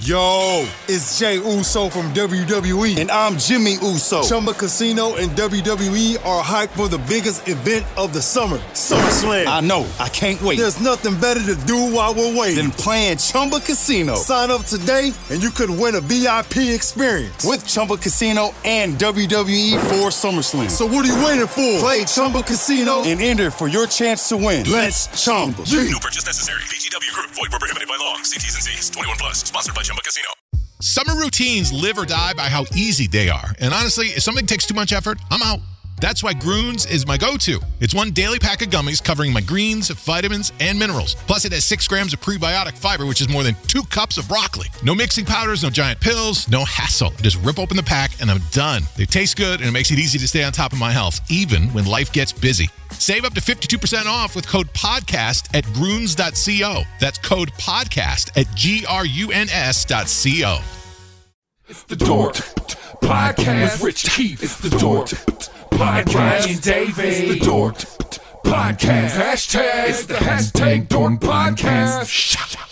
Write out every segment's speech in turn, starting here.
Yo, it's Jay Uso from WWE, and I'm Jimmy Uso. Chumba Casino and WWE are hyped for the biggest event of the summer, SummerSlam. I know, I can't wait. There's nothing better to do while we're waiting than playing Chumba Casino. Sign up today, and you could win a VIP experience with Chumba Casino and WWE for SummerSlam. So what are you waiting for? Play Chumba Casino and enter for your chance to win. Let's Chumba. No purchase necessary. VGW Group. Void where prohibited by law. See T's and C's. 21 plus. Sponsored by Chumba Casino. Summer routines live or die by how easy they are. And honestly, if something takes too much effort, I'm out. That's why Groones is my go-to. It's one daily pack of gummies covering my greens, vitamins, and minerals. Plus, it has 6 grams of prebiotic fiber, which is more than 2 cups of broccoli. No mixing powders, no giant pills, no hassle. Just rip open the pack, and I'm done. They taste good, and it makes it easy to stay on top of my health, even when life gets busy. Save up to 52% off with code PODCAST at Groones.co. That's code PODCAST at GRUNS.co. It's the Dork Podcast with Rich Keefe. It's the Dork Podcast. And David. It's the Dork Podcast. Hashtag. It's the hashtag Dork Podcast.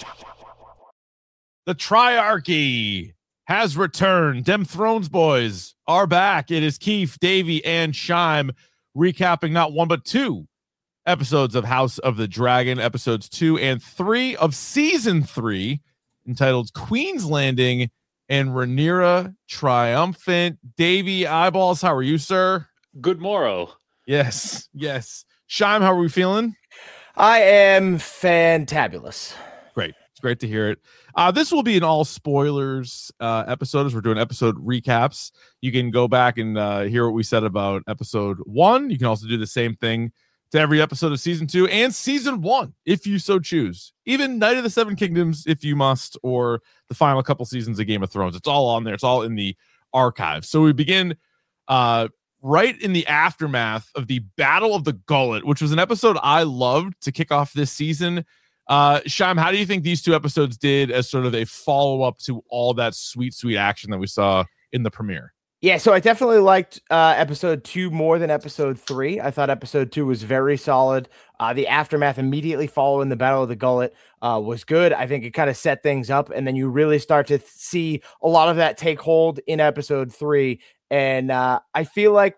The Triarchy has returned. Dem Thrones boys are back. It is Keefe, Davey, and Shime recapping not one but 2 episodes of House of the Dragon, episodes 2 and 3 of season 3, entitled Queen's Landing and Rhaenyra Triumphant. Davey Eyeballs, how are you, sir? Good morrow. Yes. Shime, how are we feeling? I am fantabulous. Great. It's great to hear it. This will be an all spoilers episode, as we're doing episode recaps. You can go back and hear what we said about episode 1. You can also do the same thing to every episode of season 2 and season 1, if you so choose. Even Night of the Seven Kingdoms, if you must, or the final couple seasons of Game of Thrones. It's all on there. It's all in the archive. So we begin right in the aftermath of the Battle of the Gullet, which was an episode I loved to kick off this season. Shime, how do you think these 2 episodes did as sort of a follow-up to all that sweet action that we saw in the premiere? Yeah, so I definitely liked episode 2 more than episode 3. I thought episode 2 was very solid. The aftermath immediately following the Battle of the Gullet was good. I think it kind of set things up, and then you really start to see a lot of that take hold in episode 3. And I feel like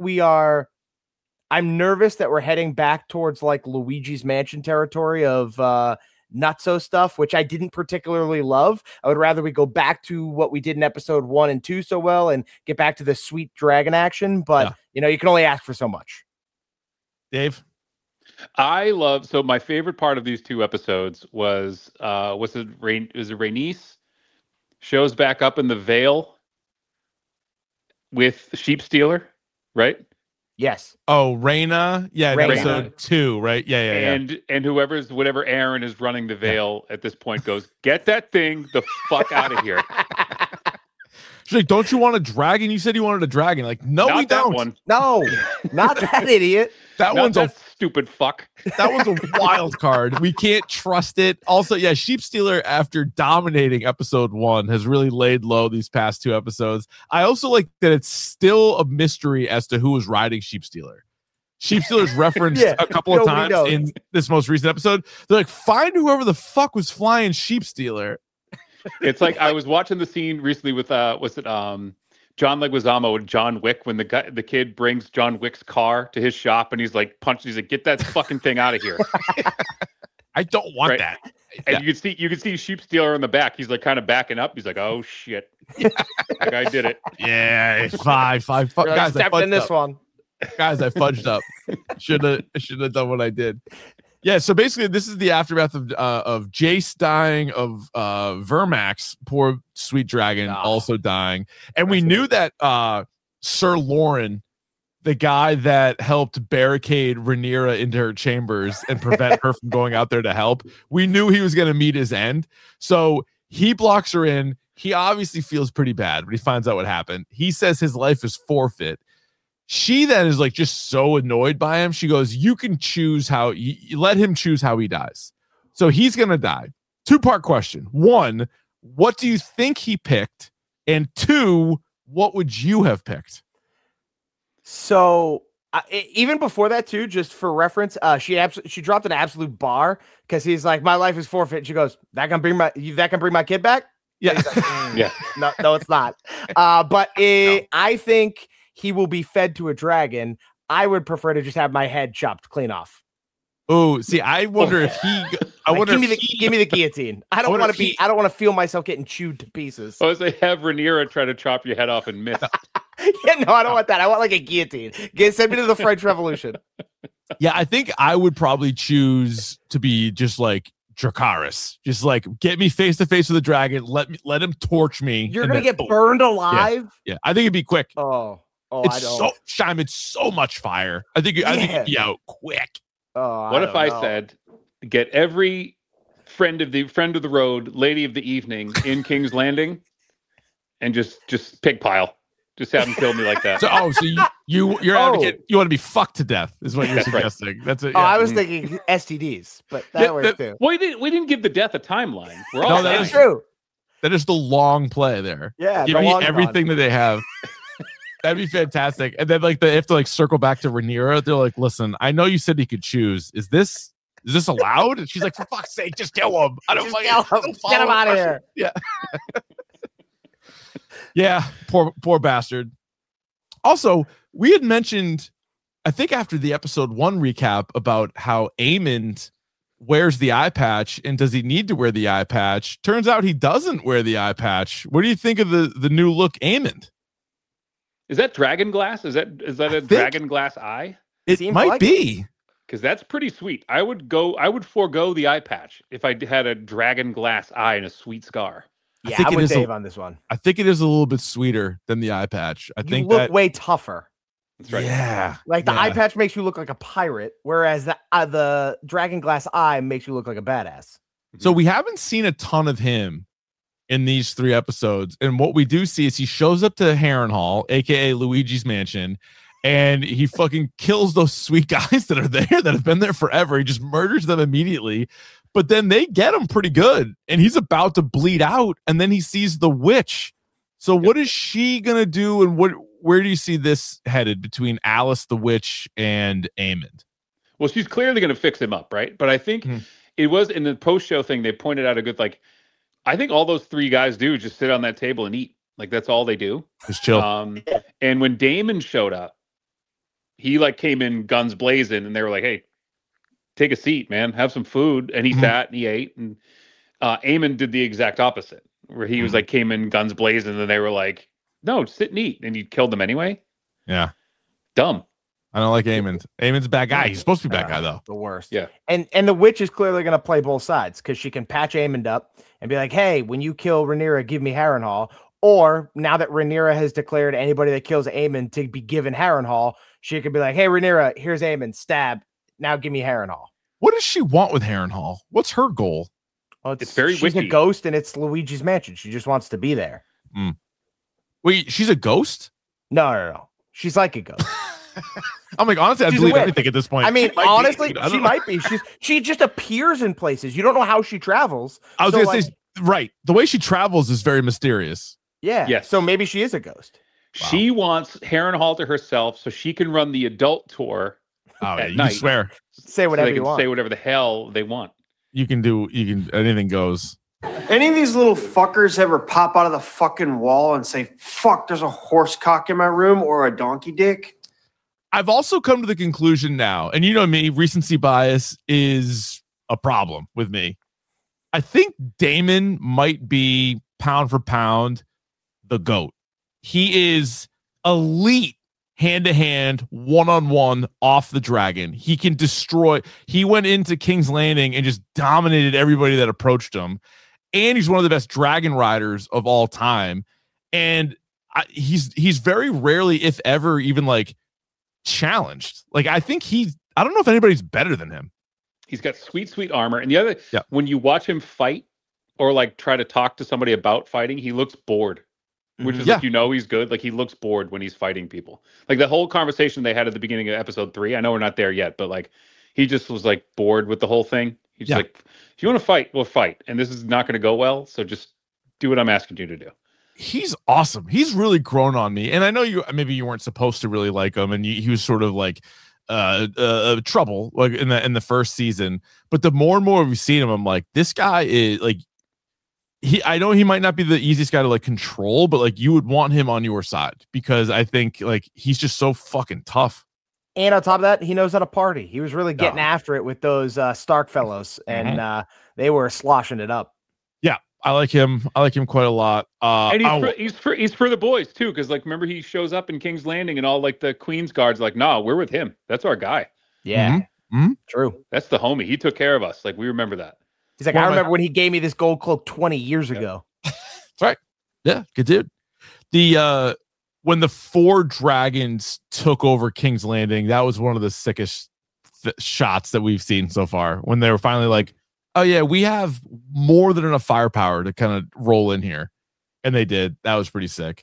I'm nervous that we're heading back towards like Luigi's Mansion territory of nutso stuff, which I didn't particularly love. I would rather we go back to what we did in episode 1 and 2 so well and get back to the sweet dragon action. But, you know, you can only ask for so much. Dave? So my favorite part of these 2 episodes was it Rhaenys shows back up in the Vale with Sheep Stealer, right? Yes. Oh, Rhaena. Yeah, Rhaena. episode 2, right? Yeah. And whatever Aaron is running the Vale at this point goes, get that thing the fuck out of here. She's like, don't you want a dragon? You said you wanted a dragon. Like, no, we don't. One. No, not that idiot. That one's a stupid fuck. That one's a wild card. We can't trust it. Also, yeah, Sheep Stealer, after dominating episode 1, has really laid low these past 2 episodes. I also like that it's still a mystery as to who was riding Sheep Stealer. Sheep Stealer's referenced a couple of times in this most recent episode. They're like, find whoever the fuck was flying Sheep Stealer. It's like I was watching the scene recently with John Leguizamo and John Wick when the kid brings John Wick's car to his shop and he's like, get that fucking thing out of here. I don't want that. And you can see Sheep Stealer in the back. He's like kind of backing up. He's like, oh shit. Like I did it. Yeah, five. Guys, stepped in this one. Guys, I fudged up. Should have done what I did. Yeah, so basically, this is the aftermath of Jace dying, of Vermax, poor sweet dragon, also dying, and we knew that Sir Lauren, the guy that helped barricade Rhaenyra into her chambers and prevent her from going out there to help, we knew he was going to meet his end. So he blocks her in. He obviously feels pretty bad when he finds out what happened. He says his life is forfeit. She then is like just so annoyed by him. She goes, you can choose how you let him choose how he dies. So he's going to die. 2-part question. 1, what do you think he picked? And 2, what would you have picked? So even before that too, just for reference, she dropped an absolute bar because he's like, my life is forfeit. She goes, that can bring my kid back. Yeah. He's like, Yeah. No, it's not. But I think he will be fed to a dragon. I would prefer to just have my head chopped clean off. Oh, see, I wonder if he. I Like, wonder give me if give me the guillotine. I don't wonder want if to be. he- I don't want to feel myself getting chewed to pieces. Oh, they have Rhaenyra try to chop your head off and miss. Yeah, no, I don't want that. I want like a guillotine. Send me to the French Revolution. Yeah, I think I would probably choose to be just like Dracarys. Just like get me face to face with the dragon. Let him torch me. You're and gonna then- get burned alive. Yeah, I think it'd be quick. Oh, It's I don't. so Shime, it's so much fire. I think it'd be out quick. Oh, What if don't I know. said, get every friend of the road, lady of the evening in King's Landing, and just pig pile, just have them kill me like that. So you're advocate. You want to be fucked to death is what you're That's right. suggesting. That's it. Oh, Yeah. I was thinking STDs, but that Yeah, works too. Well, we didn't give the death a timeline. We're all No, that dying. is That's true. That is the long play there. Yeah, Give the me long everything that they have. That'd be fantastic. And then like they have to like circle back to Rhaenyra. They're like, listen, I know you said he could choose. Is this allowed? And she's like, for fuck's sake, just kill him. I don't Just fucking kill him. don't Get him follow out of pressure." here. Yeah. Yeah, poor bastard. Also, we had mentioned, I think after the episode 1 recap about how Aemond wears the eye patch and does he need to wear the eye patch? Turns out he doesn't wear the eye patch. What do you think of the new look Aemond? Is that dragon glass? Is that a think- dragon glass eye? It Seems might like be. Because that's pretty sweet. I would forego the eye patch if I had a dragon glass eye and a sweet scar. I Yeah, think I'm it with is a- Dave on this one. I think it is a little bit sweeter than the eye patch. I You think look that way tougher. That's right. yeah. Like the yeah. eye patch makes you look like a pirate, whereas the dragon glass eye makes you look like a badass. So we haven't seen a ton of him in these 3 episodes. And what we do see is he shows up to Harrenhal, aka Luigi's mansion, and he fucking kills those sweet guys that are there that have been there forever. He just murders them immediately. But then they get him pretty good. And he's about to bleed out. And then he sees the witch. So what is she gonna do? And where do you see this headed between Alice the witch and Aemond? Well, she's clearly going to fix him up, right? But I think it was in the post-show thing. They pointed out a good I think all those 3 guys do is just sit on that table and eat. Like that's all they do. Just chill. And when Damon showed up, he came in guns blazing, and they were like, "Hey, take a seat, man. Have some food." And he sat and he ate. And Aemon did the exact opposite, where he was came in guns blazing, and they were like, "No, sit and eat," and he killed them anyway. Yeah. Dumb. I don't like Aemond. Aemond's a bad guy. He's supposed to be a bad guy, though. The worst. Yeah. And the witch is clearly going to play both sides because she can patch Aemond up and be like, "Hey, when you kill Rhaenyra, give me Harrenhal." Or now that Rhaenyra has declared anybody that kills Aemond to be given Harrenhal, she could be like, "Hey, Rhaenyra, here's Aemond. Stab. Now give me Harrenhal." What does she want with Harrenhal? What's her goal? Well, It's very she's witchy. a ghost and it's Luigi's mansion. She just wants to be there. Wait, she's a ghost? No. She's like a ghost. I'm like, honestly, I She's a believe witch. anything at this point. I mean, She might be. honestly, I don't she know. might be. She just appears in places. You don't know how she travels. I was So, going to say, right. The way she travels is very mysterious. yeah. Yes. So maybe she is a ghost. She wants Harrenhal to herself so she can run the adult tour. Oh, yeah, At you night. can swear. Say So whatever they you can want. say whatever the hell they want. Anything goes. Any of these little fuckers ever pop out of the fucking wall and say, "Fuck, there's a horse cock in my room," or a donkey dick? I've also come to the conclusion now, and you know me, recency bias is a problem with me. I think Damon might be pound for pound the GOAT. He is elite hand-to-hand, one-on-one off the dragon. He can destroy. He went into King's Landing and just dominated everybody that approached him. And he's one of the best dragon riders of all time. And he's very rarely, if ever, even challenged. I think I don't know if anybody's better than him. He's got sweet armor. And the other, Yeah. when you watch him fight or try to talk to somebody about fighting, he looks bored, which is Yeah. he's good. He looks bored when he's fighting people. The whole conversation they had at the beginning of episode 3. I know we're not there yet, but he just was bored with the whole thing. He's Yeah. if you want to fight, we'll fight. And this is not going to go well. So just do what I'm asking you to do. He's awesome. He's really grown on me. And I know maybe you weren't supposed to really like him, and he was sort of trouble in the first season. But the more and more we've seen him, I'm like, this guy is I know he might not be the easiest guy to like control, but like you would want him on your side because I think like he's just so fucking tough. And on top of that, he knows how to party. He was really getting after it with those Stark fellows, and they were sloshing it up. Yeah, I like him. I like him quite a lot. And he's for the boys too, because like remember he shows up in King's Landing, and all like the Queen's guards like, nah, we're with him. That's our guy. Yeah, true. That's the homie. He took care of us. Like we remember that. He's like, I remember when he gave me this gold cloak 20 years ago. That's right. Yeah, good dude. The when the 4 dragons took over King's Landing, that was one of the sickest shots that we've seen so far. When they were finally like, oh yeah, we have more than enough firepower to kind of roll in here. And they did. That was pretty sick.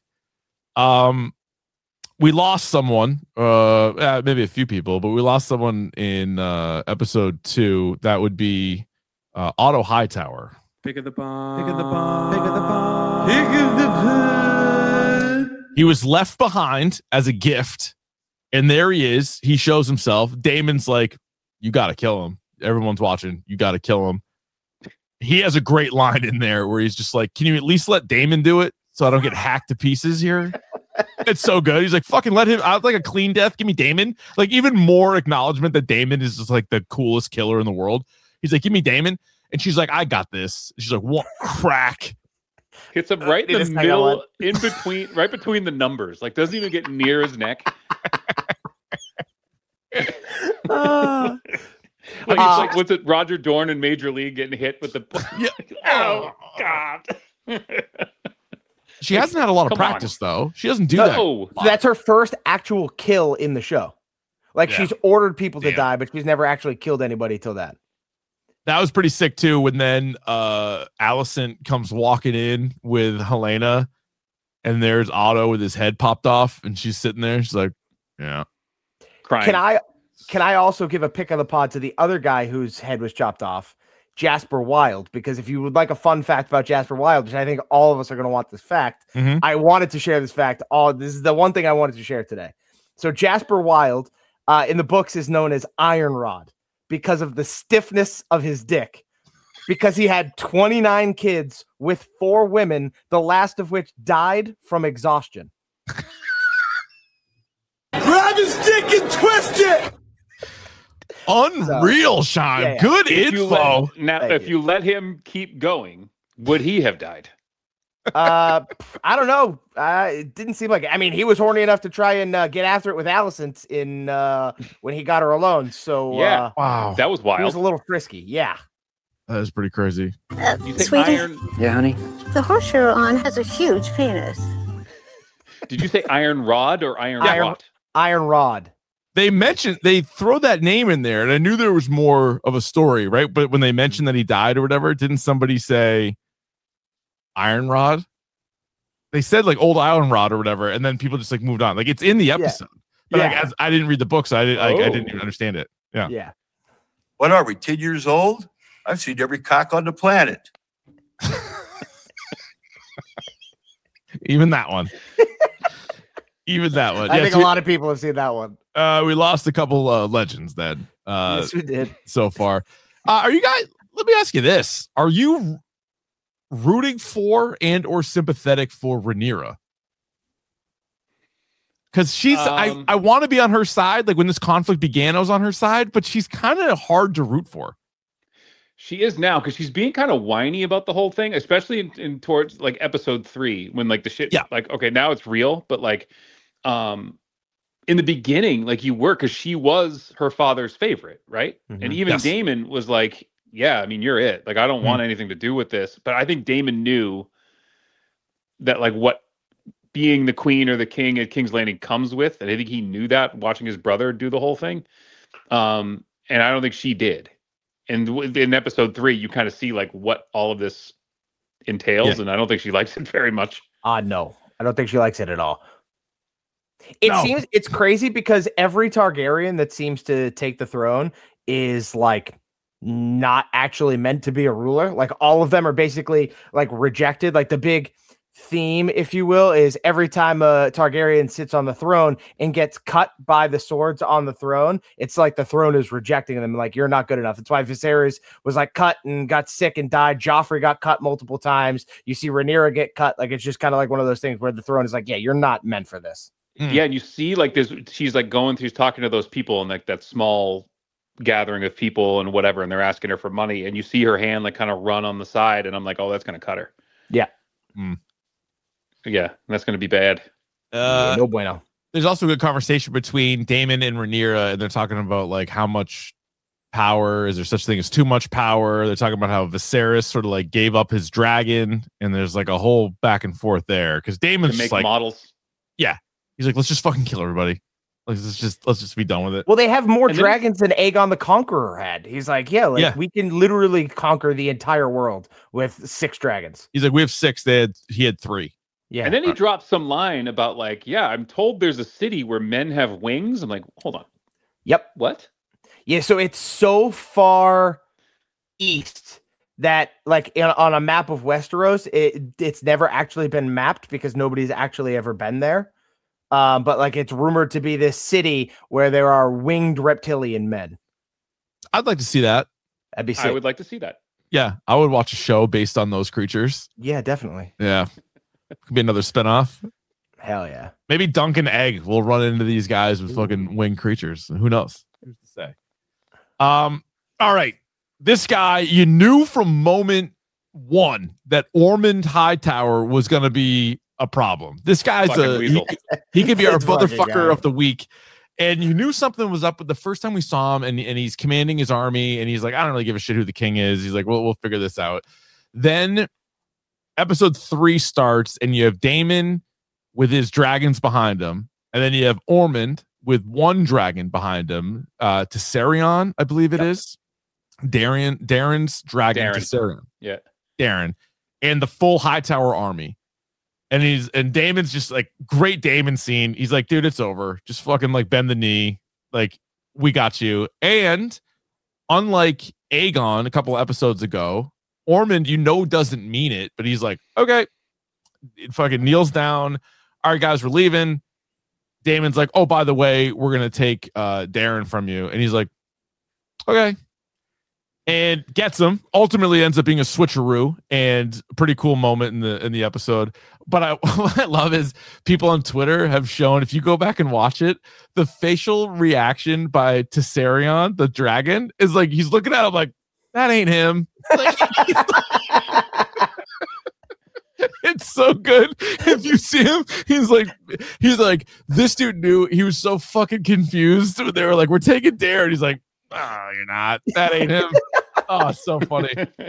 We lost someone, maybe a few people, but we lost someone in episode 2. That would be Otto Hightower. Pick of the bomb. Pick of the bomb. Pick of the bomb. Pick of the bomb. He was left behind as a gift, and there he is. He shows himself. Damon's like, "You got to kill him. Everyone's watching. You got to kill him." He has a great line in there where he's just like, "Can you at least let Damon do it so I don't get hacked to pieces here?" It's so good. He's like, "Fucking let him out like a clean death. Give me Damon." Like even more acknowledgement that Damon is just like the coolest killer in the world. He's like, "Give me Damon." And she's like, "I got this." She's like, "What?" Crack. Hits him right in the middle, right between the numbers. Like doesn't even get near his neck. Like what's it? Roger Dorn in Major League getting hit with the. Oh God. She hasn't had a lot of practice though. She doesn't do that. That's her first actual kill in the show. Like she's ordered people to die, but she's never actually killed anybody till that. That was pretty sick too. When then Alicent comes walking in with Helena, and there's Otto with his head popped off, and she's sitting there. She's like, "Yeah, crying." Can I also give a pick of the pod to the other guy whose head was chopped off, Jasper Wilde? Because if you would like a fun fact about Jasper Wilde, which I think all of us are going to want this fact, I wanted to share this fact. This is the one thing I wanted to share today. So Jasper Wilde in the books is known as Iron Rod because of the stiffness of his dick, because he had 29 kids with 4 women, the last of which died from exhaustion. Grab his dick and twist it! Unreal, Sean. Yeah. Good info. If you let him keep going, would he have died? I don't know. It didn't seem like it. I mean, he was horny enough to try and get after it with Alicent in when he got her alone. So yeah, wow, that was wild. He was a little frisky. Yeah, that is pretty crazy. You say Sweetie? iron? Yeah, honey. The horse you're on has a huge penis. Did you say Iron Rod or Iron Rod? Iron Rod. They throw that name in there, and I knew there was more of a story, right? But when they mentioned that he died or whatever, didn't somebody say Iron Rod? They said like old Iron Rod or whatever, and then people just like moved on. Like it's in the episode, but like, as I didn't read the book, so I didn't even understand it. Yeah. What are we, 10 years old? I've seen every cock on the planet. Even that one. Even that one. I think a lot of people have seen that one. We lost a couple legends then. Yes, we did. So far. Are you guys, let me ask you this. Are you rooting for and or sympathetic for Rhaenyra? Because she's I want to be on her side. Like when this conflict began, I was on her side, but she's kind of hard to root for. She is now because she's being kind of whiny about the whole thing, especially in towards like episode 3 when like the shit like okay, now it's real, but like in the beginning, like you were, because she was her father's favorite, right? And even Daemon was like, yeah, I mean, you're it. Like, I don't want anything to do with this. But I think Daemon knew that like what being the queen or the king at King's Landing comes with. And I think he knew that watching his brother do the whole thing. And I don't think she did. And in episode 3, you kind of see like what all of this entails. And I don't think she likes it very much. No, I don't think she likes it at all. Seems it's crazy because every Targaryen that seems to take the throne is like not actually meant to be a ruler. Like all of them are basically like rejected. Like the big theme, if you will, is every time a Targaryen sits on the throne and gets cut by the swords on the throne, it's like the throne is rejecting them, like, you're not good enough. That's why Viserys was like cut and got sick and died. Joffrey got cut multiple times. You see Rhaenyra get cut. Like, it's just kind of like one of those things where the throne is like, yeah, you're not meant for this. Yeah, and you see like this, she's like she's talking to those people in like that small gathering of people and whatever, and they're asking her for money, and you see her hand like kind of run on the side, and I'm like, oh, that's gonna cut her. Yeah. Yeah, that's going to be bad. No bueno. There's also a good conversation between Daemon and Rhaenyra, and they're talking about like how much power is there such thing as too much power. They're talking about how Viserys sort of like gave up his dragon, and there's like a whole back and forth there because Daemon's make like models. Yeah, he's like, let's just fucking kill everybody. Like, let's just be done with it. Well, they have more dragons than Aegon the Conqueror had. He's like, we can literally conquer the entire world with 6 dragons. He's like, we have 6. He had 3. Yeah. And then he dropped some line about like, yeah, I'm told there's a city where men have wings. I'm like, hold on. Yep. What? Yeah. So it's so far east that like on a map of Westeros, it's never actually been mapped because nobody's actually ever been there. But like it's rumored to be this city where there are winged reptilian men. I'd like to see that. That'd be sick. I would like to see that. Yeah, I would watch a show based on those creatures. Yeah, definitely. Yeah. Could be another spinoff. Hell yeah. Maybe Duncan Egg will run into these guys with fucking winged creatures. Who knows? Who's to say? All right. This guy, you knew from moment 1 that Ormond Hightower was going to be a problem. This guy's he could be our motherfucker of the week. And you knew something was up with the first time we saw him, and he's commanding his army, and he's like, I don't really give a shit who the king is. He's like, we'll figure this out. Then episode 3 starts, and you have Daemon with his dragons behind him, and then you have Ormond with 1 dragon behind him. Tessarion, I believe it is. Darren's dragon. Tessarion. Yeah. Darren. And the full Hightower army. And Daemon's just like, great Daemon scene. He's like, dude, it's over. Just fucking like bend the knee. Like, we got you. And unlike Aegon a couple of episodes ago, Ormond, doesn't mean it, but he's like, okay. It fucking kneels down. All right, guys, we're leaving. Daemon's like, oh, by the way, we're going to take Darren from you. And he's like, okay. And gets him. Ultimately ends up being a switcheroo and a pretty cool moment in the episode. But what I love is people on Twitter have shown, if you go back and watch it, the facial reaction by Tessarion, the dragon, is like, he's looking at him like, that ain't him. Like, it's so good. If you see him, he's like, this dude knew. He was so fucking confused. They were like, we're taking Darren. He's like, oh, you're not. That ain't him. Oh, so funny.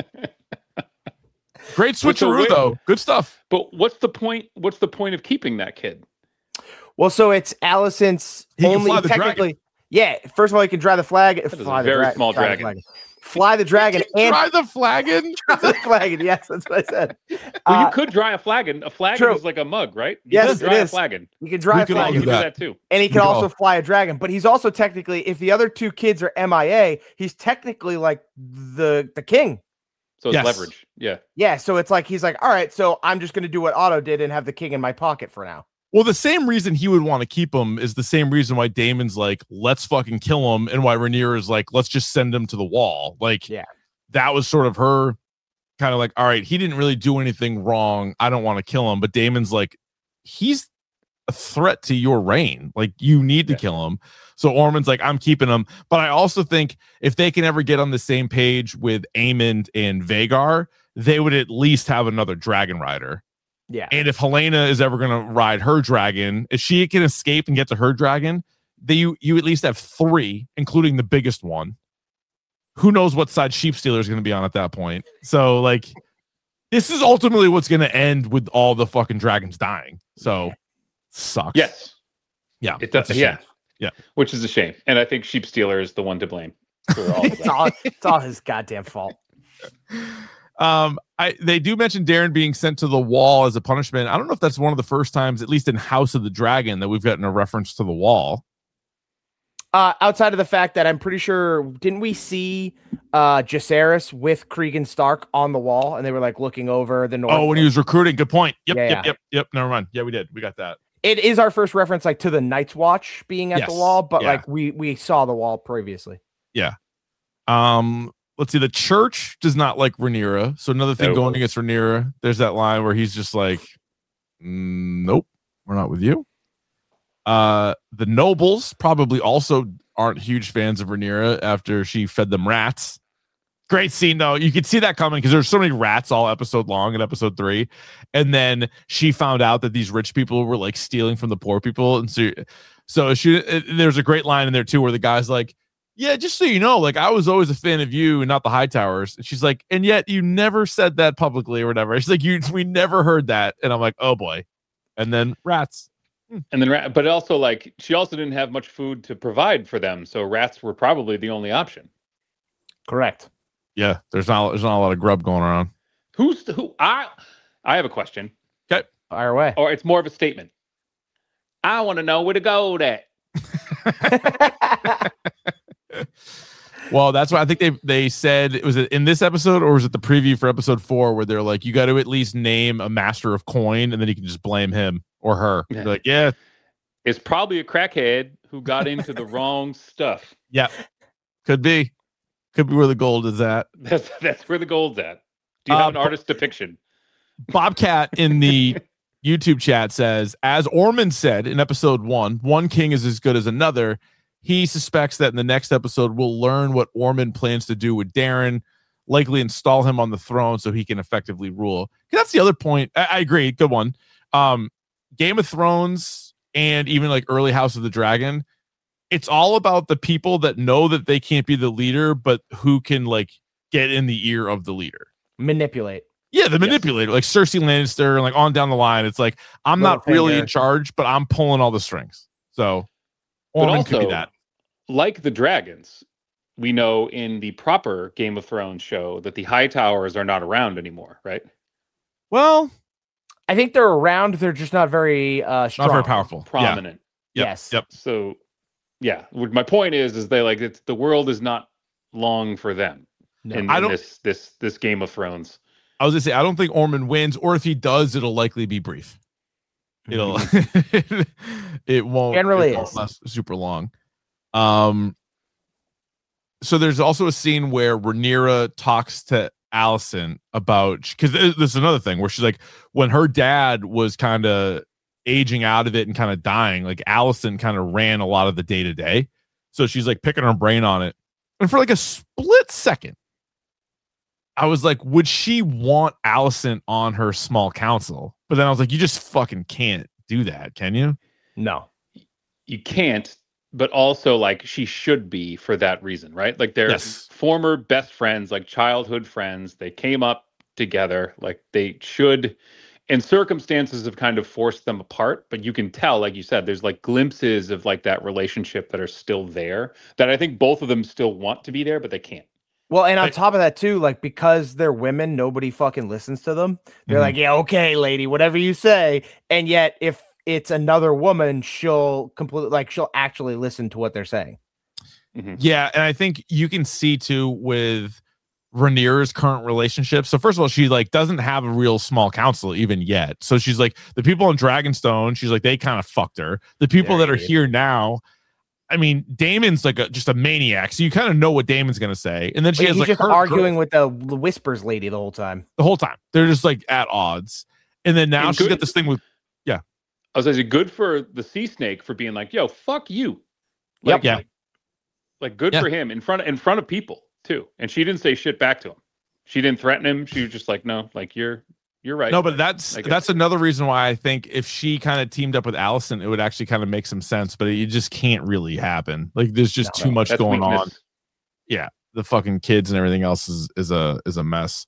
Great switcheroo though. Good stuff. But what's the point? What's the point of keeping that kid? Well, so it's Alicent's only technically. Yeah. First of all, he can drive the flag. Fly the very small dragon. Fly the dragon and drive the flagon. Drive the flagon. Yes, that's what I said. Well, you could dry a flagon. A flagon is like a mug, right? Yes, it is. A flagon. You can dry a flagon. You can do that too. And he can also fly a dragon. But he's also technically, if the other 2 kids are MIA, he's technically like the king. So it's leverage. Yeah. Yeah. So it's like he's like, all right, so I'm just going to do what Otto did and have the king in my pocket for now. Well, the same reason he would want to keep him is the same reason why Daemon's like, let's fucking kill him, and why Rhaenyra is like, let's just send him to the wall. Like, yeah, that was sort of her kind of like, all right, he didn't really do anything wrong. I don't want to kill him. But Daemon's like, he's a threat to your reign. Like, you need to kill him. So Ormond's like, I'm keeping him. But I also think if they can ever get on the same page with Aemond and Vhagar, they would at least have another dragon rider. Yeah. And if Helena is ever going to ride her dragon, if she can escape and get to her dragon, you at least have 3, including the biggest one. Who knows what side Sheepstealer is going to be on at that point. So, like, this is ultimately what's going to end with all the fucking dragons dying. So, sucks. Yes. Yeah. It does. Yeah. Yeah. Which is a shame. And I think Sheepstealer is the one to blame for all of that. It's all his goddamn fault. They do mention Darren being sent to the wall as a punishment. I don't know if that's one of the first times, at least in House of the Dragon, that we've gotten a reference to the wall. Outside of the fact that I'm pretty sure, didn't we see Jacaerys with Cregan Stark on the wall, and they were like looking over the north? Oh, when he was recruiting. Good point. Yep, Yeah, yep. Never mind. Yeah, we did. We got that. It is our first reference, like, to the Night's Watch being at the wall, but like we saw the wall previously. Yeah. Let's see. The church does not like Rhaenyra, so another thing going against Rhaenyra. There's that line where he's just like, "Nope, we're not with you." The nobles probably also aren't huge fans of Rhaenyra after she fed them rats. Great scene though. You could see that coming because there's so many rats all episode long in episode 3. And then she found out that these rich people were like stealing from the poor people. And so there's a great line in there too, where the guy's like, yeah, just so you know, like I was always a fan of you and not the Hightowers. And she's like, and yet you never said that publicly or whatever. She's like, we never heard that. And I'm like, oh boy. And then rats. And then, but also like she also didn't have much food to provide for them. So rats were probably the only option. Correct. Yeah, there's not a lot of grub going around. I have a question. Okay, fire away. Or it's more of a statement. I want to know where to go at. Well, that's why I think they said, was it in this episode or was it the preview for episode 4 where they're like, you got to at least name a master of coin and then you can just blame him or her. They're like, yeah, it's probably a crackhead who got into the wrong stuff. Yeah, could be where the gold is at. That's where the gold's at. Do you have an artist depiction? Bobcat in the YouTube chat says, as Ormond said in episode 1, one king is as good as another. He suspects that in the next episode, we'll learn what Ormond plans to do with Darren, likely install him on the throne so he can effectively rule. That's the other point. I agree. Good one. Game of Thrones and even like early House of the Dragon, it's all about the people that know that they can't be the leader, but who can like get in the ear of the leader. Manipulate. Yeah, the manipulator, like Cersei Lannister and like on down the line. It's like, I'm not really in charge, but I'm pulling all the strings. So Ormond could be that. Like the dragons, we know in the proper Game of Thrones show that the Hightowers are not around anymore, right? Well, I think they're around. They're just not very strong. Not very powerful. Prominent. Yeah. Yes. Yep. So, yeah. My point is they like the world is not long for them in this Game of Thrones. I was gonna say I don't think Ormond wins, or if he does, it'll likely be brief. It'll it won't last super long. So there's also a scene where Rhaenyra talks to Alicent about, because this is another thing where she's like, when her dad was kind of aging out of it and kind of dying, like Alicent kind of ran a lot of the day to day. So she's like picking her brain on it. And for like a split second, I was like, would she want Alicent on her small council? But then I was like, you just fucking can't do that, can you? No, you can't. But also, like, she should be for that reason, right? Like, they're former best friends, like childhood friends. They came up together. Like, they should, and circumstances have kind of forced them apart. But you can tell, like you said, there's like glimpses of like that relationship that are still there. That I think both of them still want to be there, but they can't. Well, and on top of that too, like, because they're women, nobody fucking listens to them. They're like, yeah, okay, lady, whatever you say. And yet, if it's another woman, she'll actually listen to what they're saying. Yeah, and I think you can see too with Rhaenyra's current relationship. So first of all, she like doesn't have a real small council even yet. So she's like, the people in Dragonstone, she's like, they kind of fucked her. The people that are here now, I mean, Daemon's like just a maniac, so you kind of know what Daemon's gonna say. And then she has like just arguing with the Whispers lady the whole time. They're just like at odds. And then now she's got this thing with I was saying, good for the Sea Snake for being like, "Yo, fuck you." Like, like good for him in front of people too. And she didn't say shit back to him. She didn't threaten him. She was just like, "No, like you're right." No, but that's another reason why I think if she kind of teamed up with Alicent, it would actually kind of make some sense. But it just can't really happen. Like there's just too much going on. Yeah, the fucking kids and everything else is a mess.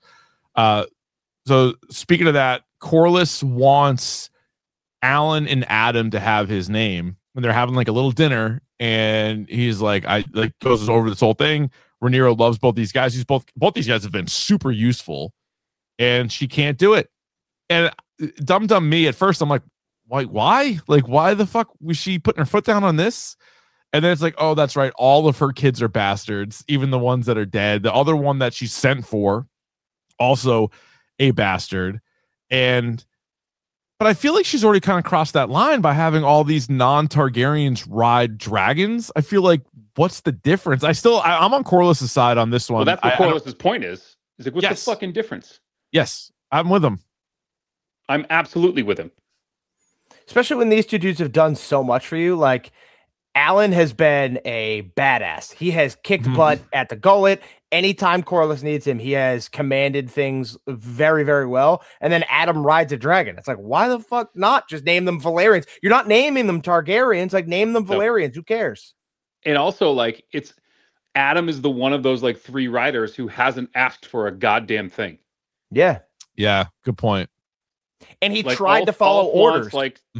So speaking of that, Corlys wants Alan and Adam to have his name when they're having like a little dinner, and he's like, goes over this whole thing. Rhaenyra loves both these guys. Both these guys have been super useful, and she can't do it. And dumb me at first, I'm like, why? Like, why the fuck was she putting her foot down on this? And then it's like, oh, that's right. All of her kids are bastards, even the ones that are dead. The other one that she sent for, also a bastard. But I feel like she's already kind of crossed that line by having all these non-Targaryens ride dragons. I feel like, what's the difference? I'm on Corlys' side on this one. Well, that's what Corlys' point is. He's like, what's the fucking difference? Yes, I'm with him. I'm absolutely with him. Especially when these two dudes have done so much for you. Like, Alan has been a badass. He has kicked butt at the gullet. Anytime Corlys needs him, he has commanded things very, very well. And then Adam rides a dragon. It's like, why the fuck not just name them Valerians? You're not naming them Targaryens. Like, name them Valerians. Who cares? And also, like, Adam is the one of those like 3 riders who hasn't asked for a goddamn thing. Yeah. Yeah. Good point. And he tried to follow orders.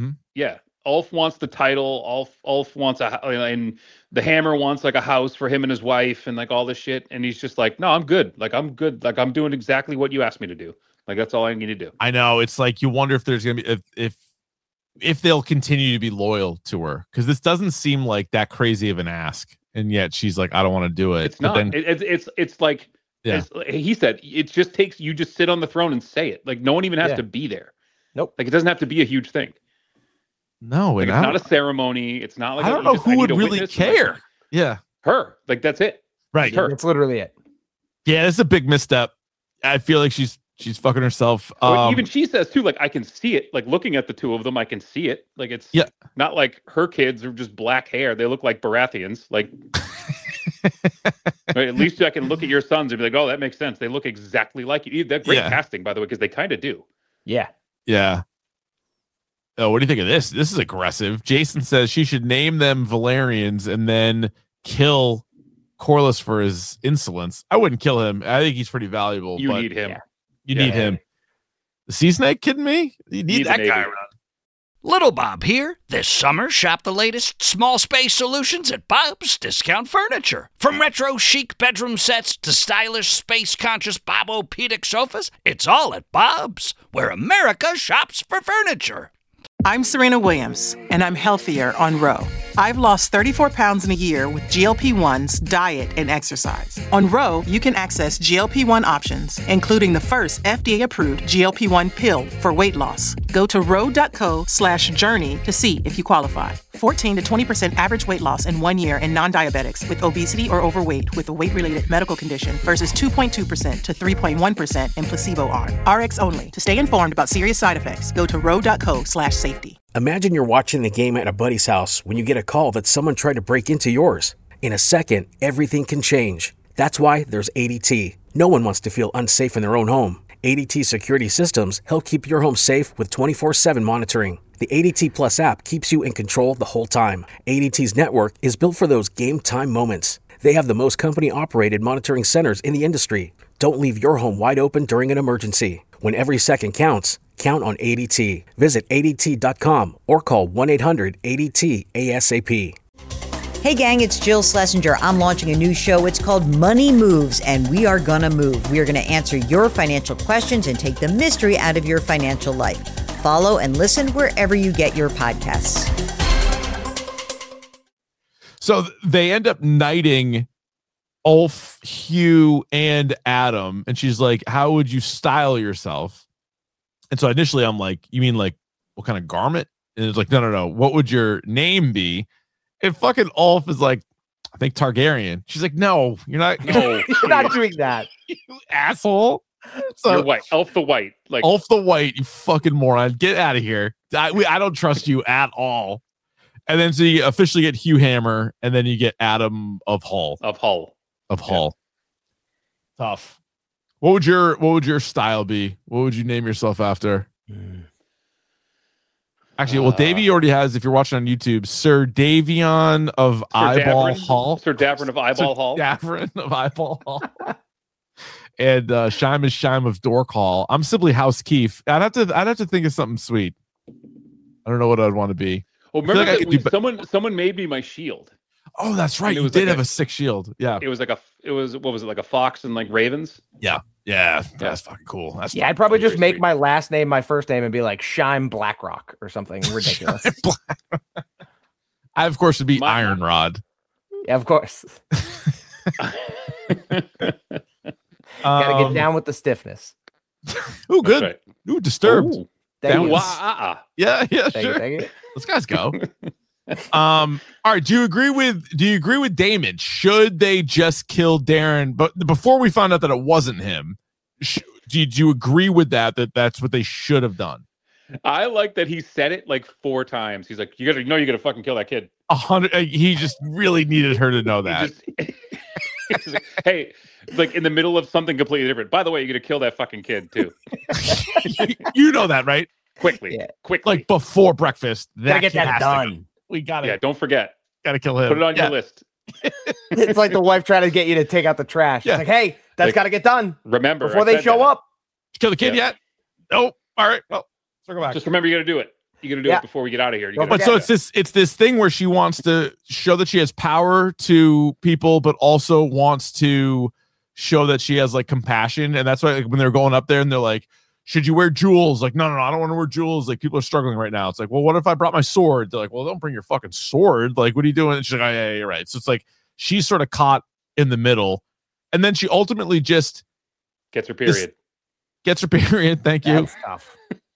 Ulf wants the title. Ulf wants and the Hammer wants like a house for him and his wife and like all this shit. And he's just like, no, I'm good. Like, I'm good. Like, I'm doing exactly what you asked me to do. Like, that's all I need to do. I know. It's like, you wonder if there's going to be, if they'll continue to be loyal to her. Cause this doesn't seem like that crazy of an ask. And yet she's like, I don't want to do it. It's not. It's like, as he said, it just takes, you just sit on the throne and say it. Like, no one even has to be there. Nope. Like, it doesn't have to be a huge thing. No, like, it's not a ceremony. It's not like I don't know who would really care. Yeah, her. Like, that's it. Right. Her. That's literally it. Yeah, it's a big misstep. I feel like she's fucking herself. Even she says too. Like, I can see it. Like, looking at the two of them, I can see it. Like, it's not like her kids are just black hair. They look like Baratheons. Like, right, at least I can look at your sons and be like, oh, that makes sense. They look exactly like you. They're great casting, by the way, because they kind of do. Yeah. Yeah. Oh, what do you think of this? This is aggressive. Jason says she should name them Valerians and then kill Corlys for his insolence. I wouldn't kill him. I think he's pretty valuable. You need him. You need him. The Sea Snake kidding me? You need that guy around. Little Bob here. This summer, shop the latest small space solutions at Bob's Discount Furniture. From retro chic bedroom sets to stylish space-conscious Bob-O-Pedic sofas, it's all at Bob's, where America shops for furniture. I'm Serena Williams, and I'm healthier on Ro. I've lost 34 pounds in a year with GLP-1s, diet, and exercise. On Ro, you can access GLP-1 options, including the first FDA-approved GLP-1 pill for weight loss. Go to ro.co/journey to see if you qualify. 14 to 20% average weight loss in 1 year in non-diabetics with obesity or overweight with a weight-related medical condition versus 2.2% to 3.1% in placebo arm. RX only. To stay informed about serious side effects, go to ro.co/safety. Imagine you're watching the game at a buddy's house when you get a call that someone tried to break into yours. In a second, everything can change. That's why there's ADT. No one wants to feel unsafe in their own home. ADT security systems help keep your home safe with 24/7 monitoring. The ADT Plus app keeps you in control the whole time. ADT's network is built for those game time moments. They have the most company-operated monitoring centers in the industry. Don't leave your home wide open during an emergency. When every second counts, count on ADT. Visit ADT.com or call 1-800-ADT-ASAP. Hey gang, it's Jill Schlesinger. I'm launching a new show. It's called Money Moves, and we are gonna move. We are gonna answer your financial questions and take the mystery out of your financial life. Follow and listen wherever you get your podcasts. So they end up knighting Ulf, Hugh, and Adam. And she's like, how would you style yourself? And so initially I'm like, you mean like what kind of garment? And it's like, no. What would your name be? And fucking Ulf is like, I think Targaryen. She's like, no, you're not. No, you're not doing that. You asshole. So, you're white. Elf the White. Like Ulf the White, you fucking moron. Get out of here. I don't trust you at all. And then so you officially get Hugh Hammer, and then you get Adam of Hull. Of Hull. Tough. What would your style be? What would you name yourself after? Actually, well, Davey already has, if you're watching on YouTube, Sir Davion of Eyeball Hall. Sir Davern of Eyeball Hall. Davern of Eyeball Hall. And Shime is Shime of Dork Hall. I'm simply House Keefe. I'd have to think of something sweet. I don't know what I'd want to be. Well, remember that someone made me my shield. Oh, that's right. You did have a sick shield. Yeah. It was what was it, like a fox and like ravens? Yeah. That's fucking cool. I'd probably just make my last name my first name and be like Shime Blackrock or something ridiculous. I, of course, would be Iron Rod. Yeah, of course. Gotta get down with the stiffness. Ooh, good. Right. Ooh, Disturbed. Ooh. Thank you. Yeah, Thank sure. you. Let's guys go. All right. Do you agree with Damon? Should they just kill Darren? But before we found out that it wasn't him, do you agree with that's what they should have done? I like that he said it like 4 times. He's like, you gotta fucking kill that kid. 100. He just really needed her to know that. He's like, hey, like in the middle of something completely different. By the way, you're gonna kill that fucking kid too. You know that, right? Quickly. Like before breakfast. Gotta get kid that has to done. go. We gotta. Yeah, don't forget. Gotta kill him. Put it on your list. It's like the wife trying to get you to take out the trash. Yeah. It's like, hey, that's got to get done. Remember before I they said show that. up. Kill the kid yet? Nope. All right. Well, circle back. Just remember, you got to do it. You got to do it before we get out of here. But so it's this thing where she wants to show that she has power to people, but also wants to show that she has like compassion, and that's why like, when they're going up there and they're like, should you wear jewels? Like, no, I don't want to wear jewels. Like, people are struggling right now. It's like, well, what if I brought my sword? They're like, well, don't bring your fucking sword. Like, what are you doing? And she's like, oh, yeah, you're right. So it's like she's sort of caught in the middle, and then she ultimately just gets her period. Thank you. That's tough.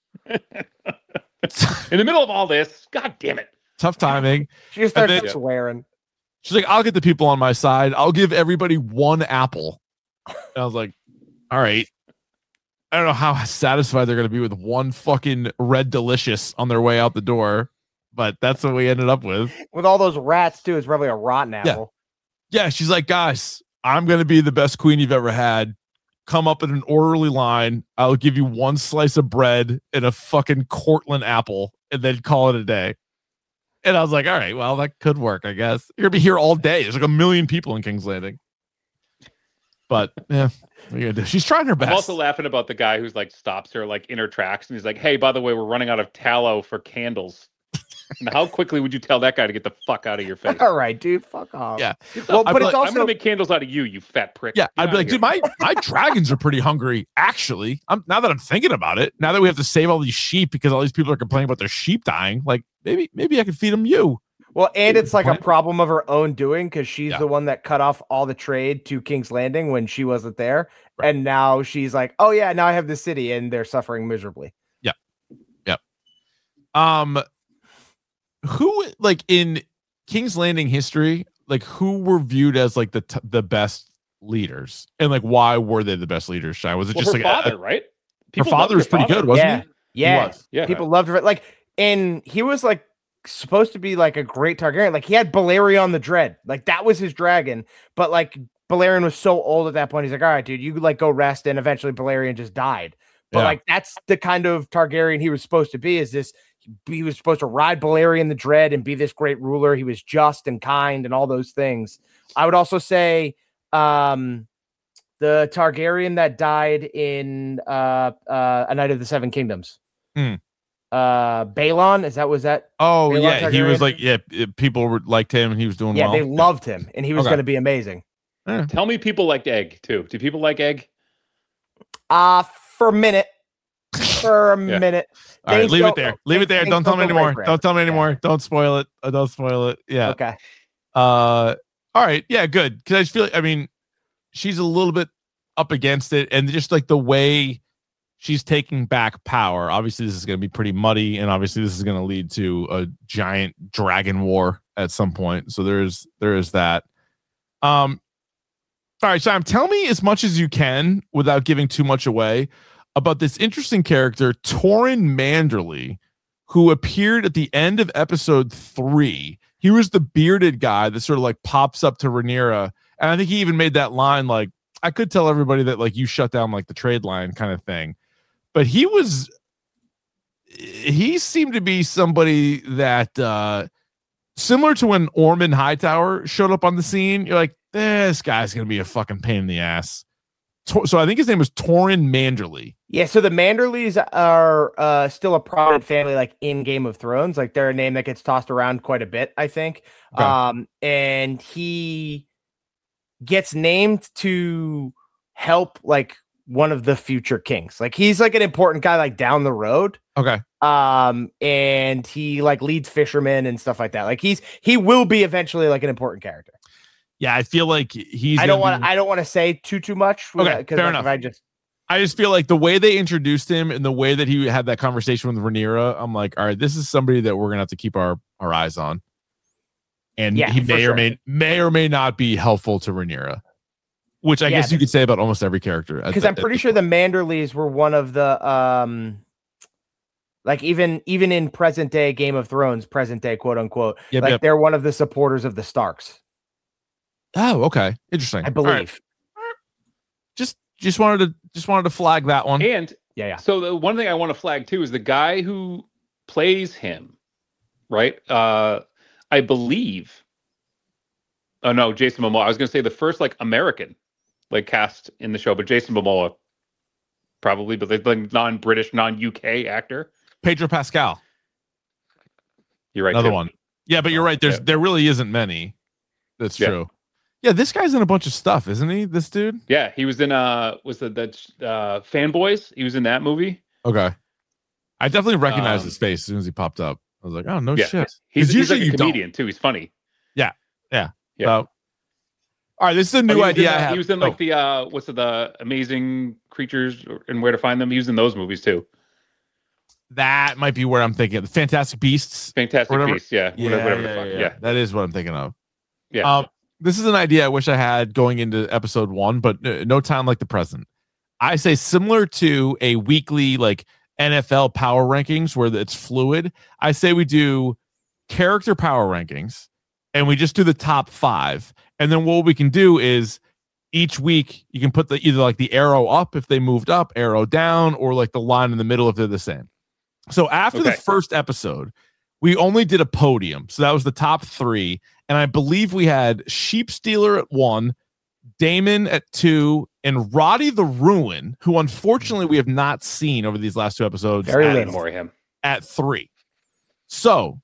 In the middle of all this, god damn it. Tough timing. She just starts swearing. She's like, I'll get the people on my side. I'll give everybody 1 apple. And I was like, all right. I don't know how satisfied they're going to be with 1 fucking Red Delicious on their way out the door, but that's what we ended up with. With all those rats, too, it's probably a rotten apple. Yeah, she's like, guys, I'm going to be the best queen you've ever had. Come up in an orderly line. I'll give you 1 slice of bread and a fucking Cortland apple and then call it a day. And I was like, all right, well, that could work, I guess. You're going to be here all day. There's like 1 million people in King's Landing. But, yeah, what are you gonna do? She's trying her best. I'm also laughing about the guy who's like stops her like in her tracks and he's like, hey, by the way, we're running out of tallow for candles. And how quickly would you tell that guy to get the fuck out of your face? All right, dude, fuck off. Yeah. Well, but it's like, also I'm gonna make candles out of you, you fat prick. Yeah, Get I'd be out like, of dude, my dragons are pretty hungry. Actually, now that I'm thinking about it, now that we have to save all these sheep because all these people are complaining about their sheep dying, like maybe I could feed them you. Well, and it's like a problem of her own doing because she's the one that cut off all the trade to King's Landing when she wasn't there. Right. And now she's like, oh, yeah, now I have the city and they're suffering miserably. Yeah. Yep. Who, like, in King's Landing history, like, who were viewed as, like, the best leaders? And, like, why were they the best leaders, Shai? Was it just, her like, father, right? Her father was pretty good, wasn't he? Yeah. He was. Yeah. People loved her. Like, and he was, like, supposed to be like a great Targaryen. Like he had Balerion the Dread, like that was his dragon. But like Balerion was so old at that point, he's like, all right, dude, you like go rest. And eventually Balerion just died. But like that's the kind of Targaryen he was supposed to be. Is this? He was supposed to ride Balerion the Dread and be this great ruler. He was just and kind and all those things. I would also say the Targaryen that died in A Night of the Seven Kingdoms. Balon, was that? Oh, Balon yeah. Targaryen? He was like, people liked him and he was doing well. Yeah, they loved him and he was going to be amazing. Yeah. Tell me people liked Egg too. Do people like Egg? For a minute. For a minute. All right, leave it there. Leave it there. Don't tell me anymore. Don't tell me anymore. Don't spoil it. Don't spoil it. Yeah. Okay. All right. Yeah, good. Because I just feel like, I mean, she's a little bit up against it. And just like the way she's taking back power. Obviously, this is going to be pretty muddy, and obviously, this is going to lead to a giant dragon war at some point. So there is that. All right, Sam, tell me as much as you can without giving too much away about this interesting character, Torrin Manderly, who appeared at the end of episode 3. He was the bearded guy that sort of like pops up to Rhaenyra, and I think he even made that line like, I could tell everybody that like you shut down like the trade line kind of thing. But he seemed to be somebody that similar to when Ormond Hightower showed up on the scene. You're like, this guy's going to be a fucking pain in the ass. So I think his name was Torrin Manderly. Yeah, so the Manderleys are still a prominent family like in Game of Thrones. Like they're a name that gets tossed around quite a bit, I think. Okay. And he gets named to help like one of the future kings. Like he's like an important guy, like down the road. Okay. And he like leads fishermen and stuff like that. Like he will be eventually like an important character. Yeah, I feel like he's. I don't want to say too much. Okay, fair enough. I just feel like the way they introduced him and the way that he had that conversation with Rhaenyra, I'm like, all right, this is somebody that we're gonna have to keep our eyes on. And he may or may not be helpful to Rhaenyra, which I guess you could say about almost every character. Because I'm pretty sure the Manderleys were one of the like even in present day Game of Thrones, present day quote unquote, they're one of the supporters of the Starks. Oh, okay, interesting. I believe. Right. Just wanted to flag that one. And yeah. So the one thing I want to flag too is the guy who plays him, right? I believe. Oh no, Jason Momoa. I was going to say the first like American, like cast in the show, but Jason Momoa, probably, but the non-British, non-UK actor, Pedro Pascal. You're right. Another one. Yeah, but you're right. There really isn't many. That's true. Yeah, this guy's in a bunch of stuff, isn't he? This dude. Yeah, he was in Fanboys. He was in that movie. Okay, I definitely recognized his face as soon as he popped up. I was like, oh no shit. He's usually like a comedian too. He's funny. Yeah. All right, this is a new idea. I have. He was in like the Amazing Creatures and Where to Find Them. He was in those movies too. That might be where I'm thinking. The Fantastic Beasts. Fantastic Beasts. Yeah. Yeah. That is what I'm thinking of. Yeah. This is an idea I wish I had going into episode 1, but no time like the present. I say similar to a weekly like NFL power rankings where it's fluid. I say we do character power rankings and we just do the top 5. And then what we can do is each week you can put either like the arrow up if they moved up, arrow down, or like the line in the middle if they're the same. So after the first episode, we only did a podium. So that was the top 3. And I believe we had Sheep Stealer at 1, Damon at 2, and Roddy the Ruin, who unfortunately we have not seen over these last 2 episodes. At 3. So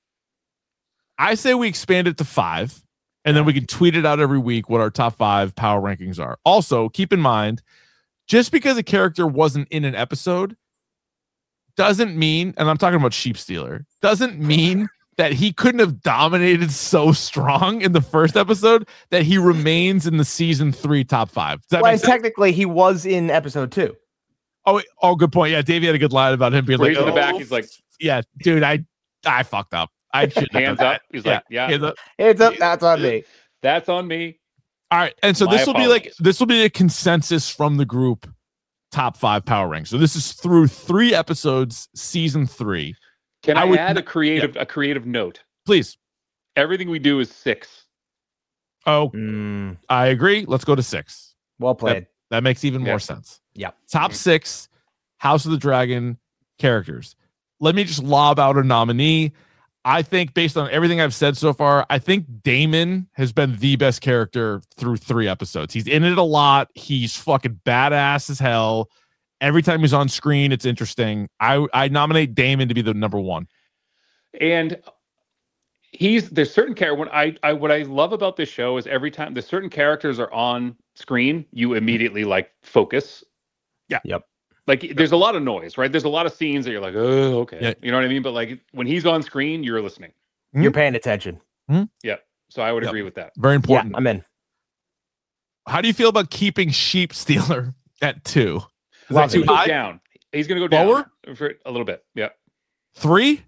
I say we expand it to 5, and then we can tweet it out every week what our top 5 power rankings are. Also, keep in mind, just because a character wasn't in an episode doesn't mean, and I'm talking about Sheep Stealer, doesn't mean that he couldn't have dominated so strong in the first episode that he remains in the season 3 top 5. Technically, he was in episode 2. Oh, good point. Yeah, Davey had a good line about him being in the back. He's like, yeah, dude, I fucked up. I should hands up. He's like, hands up. That's on me. That's on me. All right, and so this will be a consensus from the group top 5 power ranks. So this is through 3 episodes, season 3. Can I add a creative note? Please. Everything we do is 6. Oh, I agree. Let's go to 6. Well played. That makes even more sense. Yep. Top 6 House of the Dragon characters. Let me just lob out a nominee. I think based on everything I've said so far, I think Daemon has been the best character through 3 episodes. He's in it a lot. He's fucking badass as hell. Every time he's on screen, it's interesting. I nominate Daemon to be the number 1. And there's certain character. What I love about this show is every time the certain characters are on screen, you immediately like focus. Yeah. Yep. Like there's a lot of noise, right? There's a lot of scenes that you're like, oh, okay. Yeah. You know what I mean? But like when he's on screen, you're listening. You're paying attention. Yeah. So I would agree with that. Very important. Yeah, I'm in. How do you feel about keeping Sheep Stealer at 2? He's going to go down. He's going to go down lower for a little bit. Yeah. 3?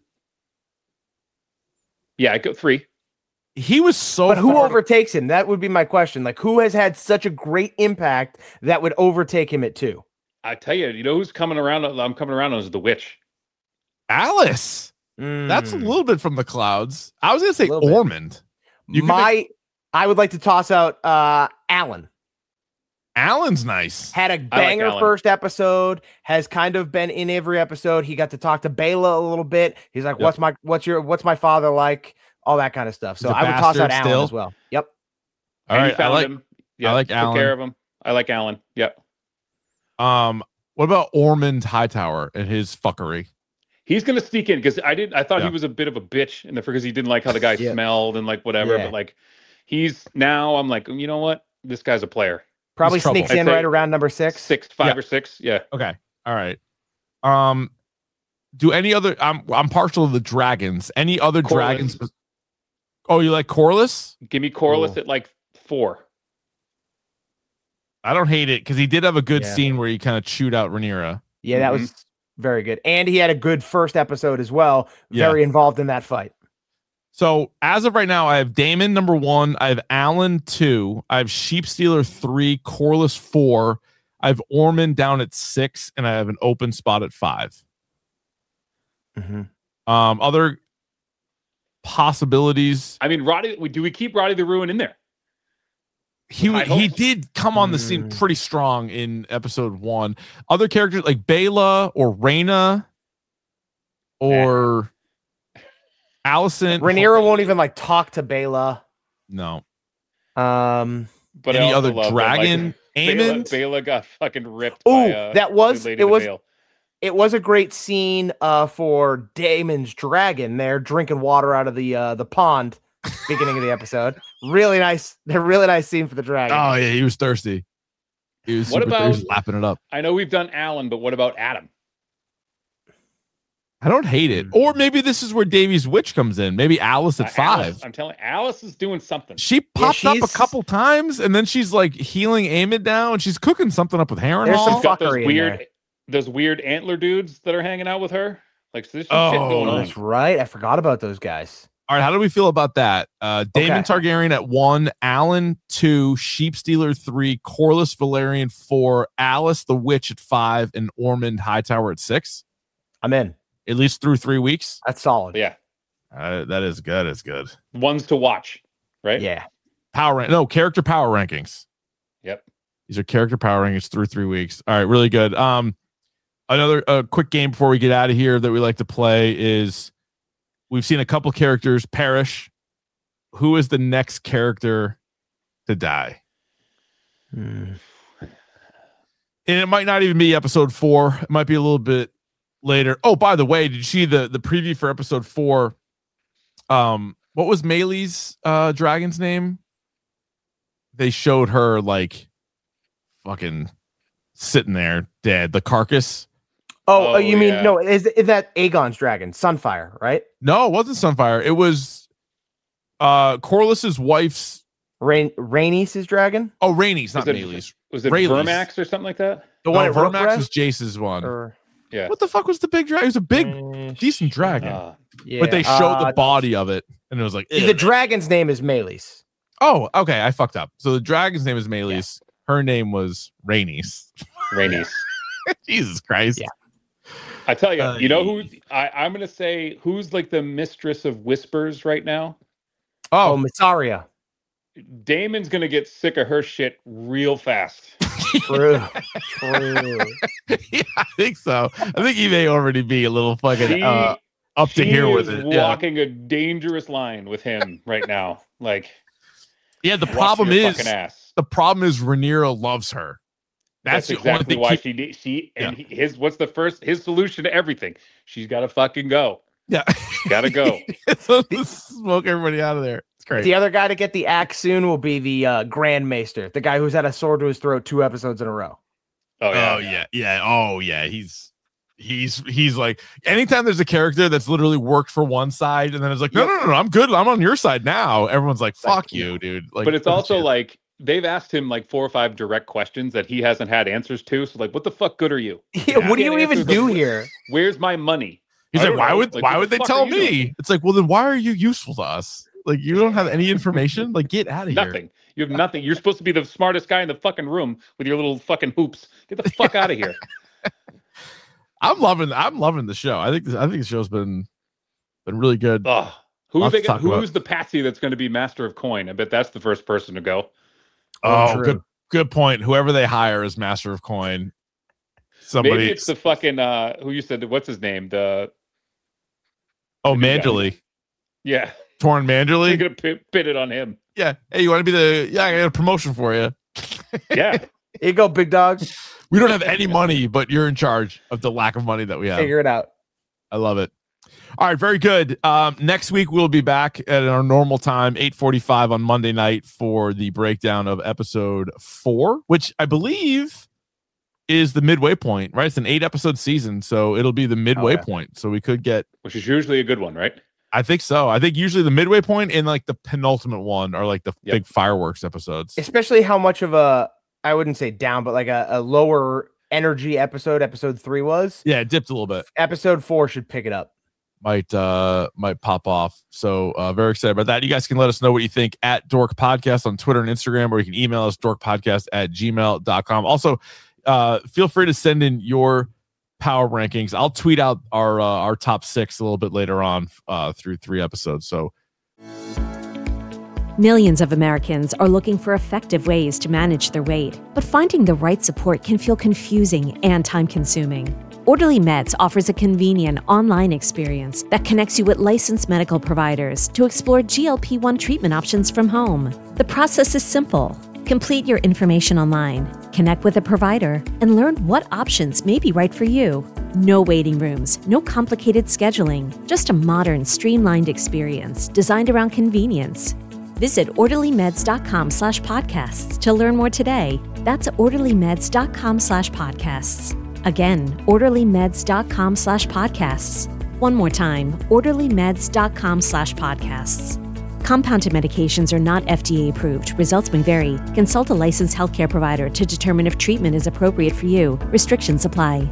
Yeah, I go 3. He was so. But who overtakes him? That would be my question. Like, who has had such a great impact that would overtake him at 2? I tell you, you know who's coming around? I'm coming around on is the witch. Alice. That's a little bit from the clouds. I was going to say Ormond. I would like to toss out Alan. Alan's nice. Had a banger first episode, has kind of been in every episode. He got to talk to Bela a little bit. He's like, what's my father like? All that kind of stuff. So I would toss out Alan as well. Yep. All right. I like him. Yeah, I like Alan. Took care of him. I like Alan. Yep. What about Ormond Hightower and his fuckery? He's gonna sneak in because I thought he was a bit of a bitch because he didn't like how the guy smelled and like whatever. But like I'm like, you know what? This guy's a player. Probably sneaks in right around number 6. 5 or 6. Yeah. Okay. All right. Do any other? I'm partial to the dragons. Any other Corliss. dragons? Oh, you like Corliss? Give me Corliss at like 4. I don't hate it because he did have a good scene where he kind of chewed out Rhaenyra. Yeah, that was very good. And he had a good first episode as well. Very involved in that fight. So as of right now, I have Daemon number 1. I have Alan 2. I have Sheepstealer 3. Corliss 4. I have Ormond down at 6, and I have an open spot at 5. Other possibilities. I mean, Roddy. Do we keep Roddy the Ruin in there? He did come on the scene pretty strong in episode 1. Other characters like Bela or Rhaena or Allison. Rhaenyra won't even like talk to Bela. No. But any other dragon? Aemond? Bela got fucking ripped. Oh, it was a great scene for Daemon's dragon there drinking water out of the pond. Beginning of the episode, really nice. They're really nice scene for the dragon. Oh yeah, he was thirsty. He was lapping it up. I know we've done Alan, but what about Adam? I don't hate it. Or maybe this is where Davy's witch comes in. Maybe Alice at 5. I'm telling you, Alice is doing something. She popped up a couple times, and then she's like healing Aemond down, and she's cooking something up with Harrenhal. There's some got fuckery those weird antler dudes that are hanging out with her. Like, so there's some shit going on. That's right. I forgot about those guys. All right, how do we feel about that? Daemon Targaryen at 1, Alan 2, Sheepstealer 3, Corliss Velaryon 4, Alice the Witch at 5, and Ormond Hightower at 6. I'm in. At least through 3 weeks. That's solid. Yeah. That is good. It's good. Ones to watch, right? Yeah. Character power rankings. Yep. These are character power rankings through 3 weeks. All right, really good. Another quick game before we get out of here that we like to play is we've seen a couple characters perish. Who is the next character to die? And it might not even be episode 4. It might be a little bit later. Oh, by the way, did you see the preview for episode 4? What was Maylee's dragon's name? They showed her like fucking sitting there dead. The carcass. Oh, you mean no? Is that Aegon's dragon, Sunfire, right? No, it wasn't Sunfire. It was Corliss's wife's Rhaenys' dragon. Oh, Rhaenys, not Maylee's. Was it Rhaenys. Vermax or something like that? The one at Vermax was Jace's one. Yeah. What the fuck was the big dragon? It was a big, decent dragon. But they showed the body of it, and it was like the dragon's name is Meleys. Oh, okay, I fucked up. So the dragon's name is Meleys. Yeah. Her name was Rhaenys. Jesus Christ. Yeah. I tell you, you know who I'm going to say who's like the mistress of whispers right now? Oh, Mysaria. Damon's going to get sick of her shit real fast. True. Yeah, I think so. I think he may already be a little fucking up to here with it. Walking a dangerous line with him right now. Like, yeah, the problem is Rhaenyra loves her. That's exactly why his solution to everything. She's got to fucking go. Yeah, gotta go. So smoke everybody out of there. It's great. The other guy to get the axe soon will be the Grand Maester, the guy who's had a sword to his throat 2 episodes in a row. Oh yeah. He's like, anytime there's a character that's literally worked for one side and then it's like, no, I'm good. I'm on your side now. Everyone's like, fuck you, dude. Like, but it's also like they've asked him like 4 or 5 direct questions that he hasn't had answers to. So like, what the fuck good are you? Yeah, what do you even do here? Where's my money? He's like, why would they tell me? It's like, well, then why are you useful to us? Like, you don't have any information. Like, get out of here. Nothing. You have nothing. You're supposed to be the smartest guy in the fucking room with your little fucking hoops. Get the fuck out of here. I'm loving the show. I think the show's been really good. Who's the patsy that's going to be Master of Coin? I bet that's the first person to go. Oh, good point. Whoever they hire as Master of Coin. Maybe it's the fucking who you said, what's his name? Manderly. Yeah. Torn Manderly. You're gonna pit it on him. Yeah. Hey, you want to be I got a promotion for you. Yeah. Here you go, big dog. We don't have any money, but you're in charge of the lack of money that we have. Figure it out. I love it. All right, very good. Next week we'll be back at our normal time, 8:45 on Monday night for the breakdown of episode 4, which I believe is the midway point, right? It's an 8-episode season, so it'll be the midway point. So we could get, which is usually a good one, right? I think so. I think usually the midway point and like the penultimate one are like the big fireworks episodes. Especially how much of a, I wouldn't say down, but like a lower energy episode 3 was. Yeah, it dipped a little bit. Episode 4 should pick it up. Might pop off. So very excited about that. You guys can let us know what you think at Dork Podcast on Twitter and Instagram, or you can email us dorkpodcast@gmail.com. Also, feel free to send in your power rankings. I'll tweet out our top 6 a little bit later on through 3 episodes. So Millions of Americans are looking for effective ways to manage their weight, but finding the right support can feel confusing and time-consuming. Orderly Meds offers a convenient online experience that connects you with licensed medical providers to explore GLP-1 treatment options from home. The process is simple. Complete your information online, connect with a provider, and learn what options may be right for you. No waiting rooms, no complicated scheduling, just a modern, streamlined experience designed around convenience. Visit orderlymeds.com/podcasts to learn more today. That's orderlymeds.com/podcasts. Again, orderlymeds.com/podcasts. One more time, orderlymeds.com/podcasts. Compounded medications are not FDA approved. Results may vary. Consult a licensed healthcare provider to determine if treatment is appropriate for you. Restrictions apply.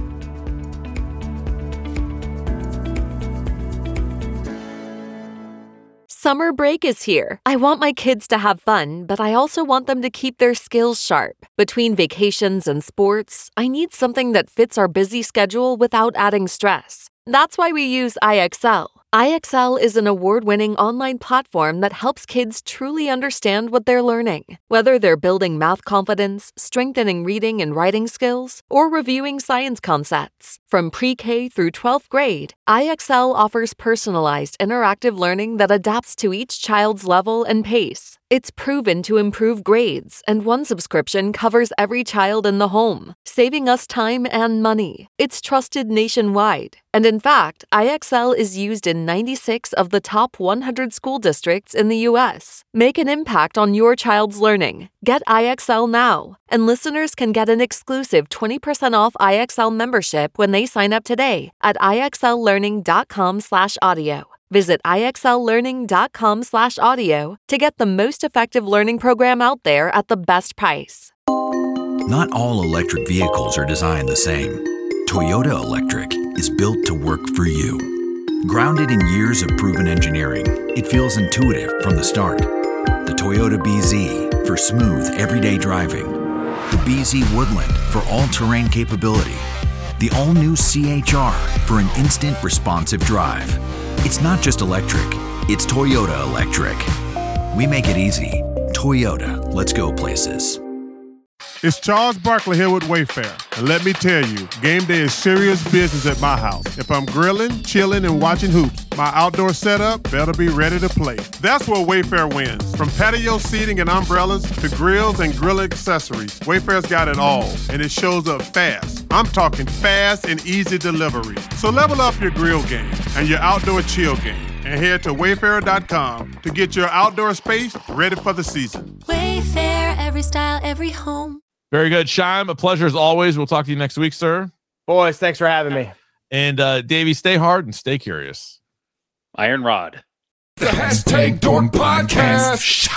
Summer break is here. I want my kids to have fun, but I also want them to keep their skills sharp. Between vacations and sports, I need something that fits our busy schedule without adding stress. That's why we use IXL. IXL is an award-winning online platform that helps kids truly understand what they're learning. Whether they're building math confidence, strengthening reading and writing skills, or reviewing science concepts. From pre-K through 12th grade, IXL offers personalized interactive learning that adapts to each child's level and pace. It's proven to improve grades, and one subscription covers every child in the home, saving us time and money. It's trusted nationwide. And in fact, IXL is used in 96 of the top 100 school districts in the U.S. Make an impact on your child's learning. Get IXL now, and listeners can get an exclusive 20% off IXL membership when they sign up today at IXLlearning.com/audio. Visit IXLlearning.com/audio to get the most effective learning program out there at the best price. Not all electric vehicles are designed the same. Toyota Electric is built to work for you. Grounded in years of proven engineering, it feels intuitive from the start. The Toyota BZ for smooth, everyday driving. The BZ Woodland for all-terrain capability. The all-new CHR for an instant responsive drive. It's not just electric, it's Toyota Electric. We make it easy. Toyota, let's go places. It's Charles Barkley here with Wayfair. And let me tell you, game day is serious business at my house. If I'm grilling, chilling, and watching hoops, my outdoor setup better be ready to play. That's where Wayfair wins. From patio seating and umbrellas to grills and grill accessories, Wayfair's got it all, and it shows up fast. I'm talking fast and easy delivery. So level up your grill game and your outdoor chill game, and head to wayfair.com to get your outdoor space ready for the season. Wayfair, every style, every home. very good. Shime, a pleasure as always. We'll talk to you next week, sir. Boys, thanks for having me. And Davey, stay hard and stay curious. Iron Rod. The hashtag Dork Podcast.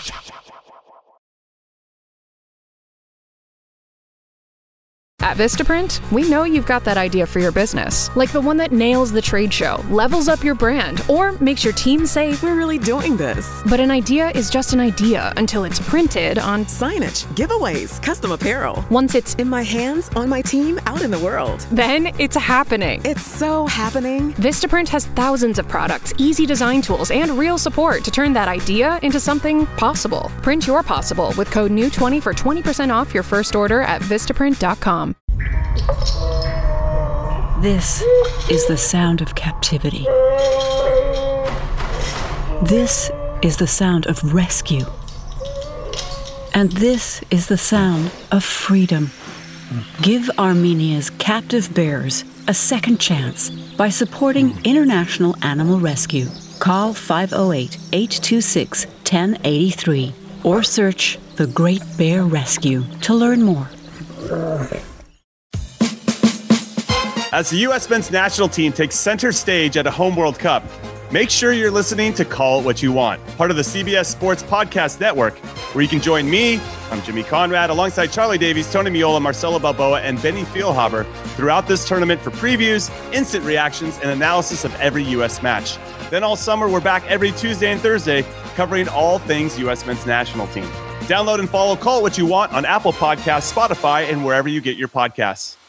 At Vistaprint, we know you've got that idea for your business, like the one that nails the trade show, levels up your brand, or makes your team say, "We're really doing this." But an idea is just an idea until it's printed on signage, giveaways, custom apparel. Once it's in my hands, on my team, out in the world, then it's happening. It's so happening. Vistaprint has thousands of products, easy design tools, and real support to turn that idea into something possible. Print your possible with code NEW20 for 20% off your first order at Vistaprint.com. This is the sound of captivity. This is the sound of rescue. And this is the sound of freedom. Give Armenia's captive bearers a second chance by supporting International Animal Rescue. Call 508-826-1083 or search The Great Bear Rescue to learn more. As the U.S. men's national team takes center stage at a home World Cup, make sure you're listening to Call It What You Want, part of the CBS Sports Podcast Network, where you can join me, I'm Jimmy Conrad, alongside Charlie Davies, Tony Miola, Marcelo Balboa, and Benny Feilhaber throughout this tournament for previews, instant reactions, and analysis of every U.S. match. Then all summer, we're back every Tuesday and Thursday, covering all things U.S. men's national team. Download and follow Call It What You Want on Apple Podcasts, Spotify, and wherever you get your podcasts.